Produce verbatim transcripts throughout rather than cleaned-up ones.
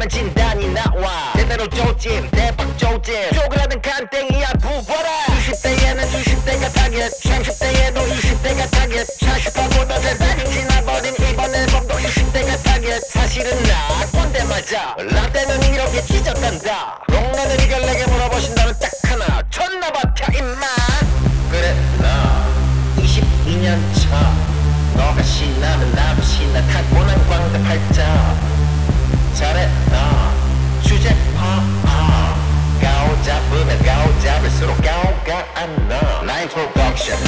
하면 진단이 나와. 제대로 조짐 대박 조짐 쪼그라든 간땡이야 부어라. 이십 대에는 이십 대가 타겟, 삼십 대에도 이십 대가 타겟, 사십보다 대단히 지나버린 이번 앨범도 이십 대가 타겟. 사실은 나 꼰대 맞아. 라떼는 이렇게 찢었단다. 롱런을 이걸 내게 물어보신다면 딱 하나 존나 버텨 임마. 그래 나 이십이 년 차 너가 신나면 나도 신나. 타고난 광대 팔자. 잘해 나 주제 파아. 가오 잡으면 가오 잡을수록 가오가 안나. 라인 프로덕션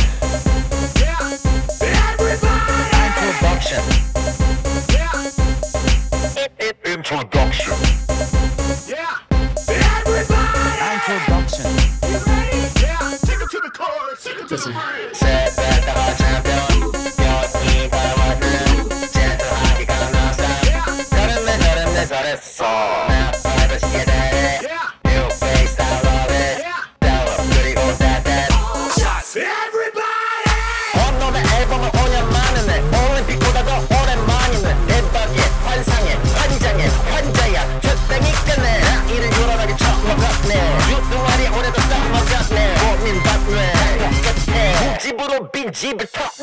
라인 프로덕션 인트로덕션 라인 프로덕션. Listen. 새벽다가 champion 여기 바라보는 젠틀하게 가나서 잘했네 잘했네 잘했어. 나 받으시게 돼. New face I love it. Tell them 그리고 that that 언론의 앨범을 오 년 만에 내 올림픽보다 더 오랜만이네. 대박의 환상의 환장의 환자야. 죗땡이 끝내 나 이를 요란하게 쳐먹었네. 주둥아리 올해도 싸먹었네. 고민 받네 행복 끝에 집으로 빈 집을 터